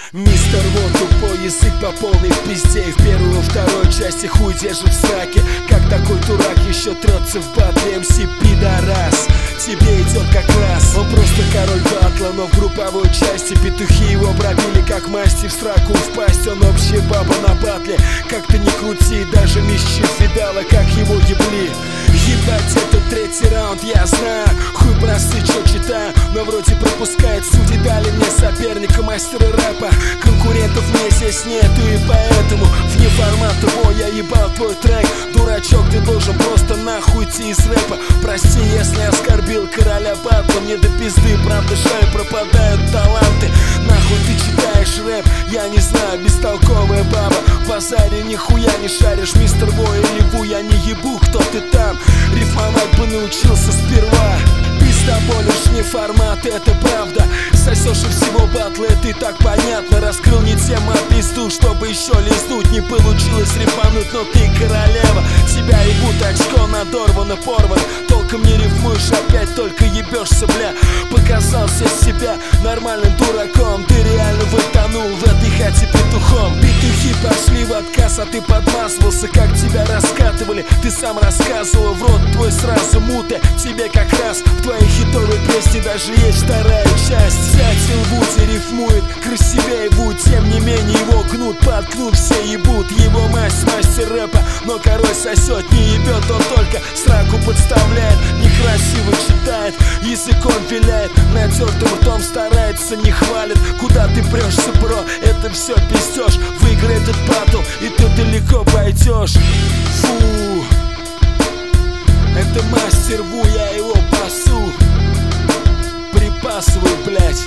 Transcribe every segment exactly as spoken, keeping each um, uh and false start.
Мистер Вот тупой язык по полной в пизде. И в первой и второй части хуй держит в сраке. Как такой дурак еще трется в батле. эм си пидорас, тебе идет как раз. Он просто король батла, но в групповой части петухи его пробили как масти в сраку впасть. Он общая баба на батле. Как ты не крути, даже мисчив видала, как его ебли. Ебать, это третий раунд, я знаю. Хуй просты, чё читаю, но вроде пропускает. Судьи дали мне соперника, мастера рэпа. Конкурентов мне здесь нету, и поэтому вне формата мой я ебал твой трек. Дурачок, ты должен просто нахуй идти из рэпа. Прости, если оскорбил короля батла. Мне до пизды, правда жаль, пропадают таланты. Нахуй ты читаешь рэп, я не знаю, бестолковая баба. В базаре нихуя не шаришь, мистер Во или Ву, я не ебу, кто ты там. Рифмовать бы научился сперва. Пиздобол лишь не формат, это правда. Сосешь и всего батла, это и так понятно. Раскрыл не тему, а пизду, чтобы еще лизнуть. Не получилось рифануть, но ты королева. Тебя ебут, очко надорвано, порвано. Толком не рифмуешь, опять только ебешься, бля. Показался себя нормальным дураком. Ты реально вытонул в этой хате петухом. Петухи пошли в отказ, а ты подмазывался. Как тебя раскатывали, ты сам рассказывал. В рот твой сразу муты, тебе как раз в твоей хитовой песне даже есть вторая часть. Дятел Вуди рифмует красивее Ву, тем не менее его гнут, подкнут, все ебут. Его мать мастер рэпа, но король сосет, не ебет, он только сраку подставляет. Некрасиво читает, языком виляет, натертым ртом старается, не хвалит. Куда ты прешься, бро, это все пиздешь. Выиграй этот батл, и ты далеко пойдешь. Фу, это мастер Ву, я его пасу. Припасывай, блять.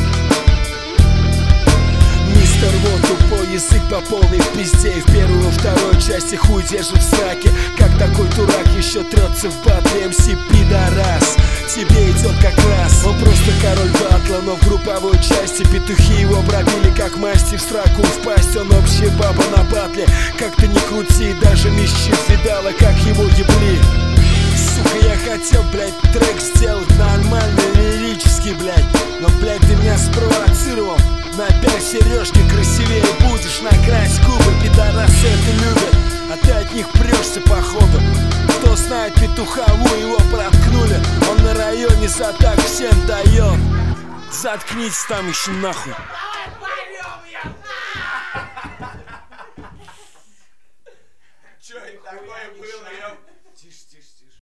Мистер Вот тупой язык по полной в пизде. И в первой и второй части хуй держит в сраке. Как такой дурак еще трется в батле. эм си пидорас, тебе идет как раз. Он просто король батла, но в групповой части петухи его пробили как масти в сраку впасть. Он общая баба на батле. Как ты не крути, даже мисчив видала, как его ебли. Сука, я хотел, блядь, трек сделать нормальный, лирический, блядь. Но, блядь, ты меня спровоцировал. Напяль сережки, красивее будешь, накрась губы. Пидорасы это любят, а ты от них прешься, походу. Кто знает петуха Ву, его проткнули. Он на районе за так всем дает. Заткнитесь там еще нахуй.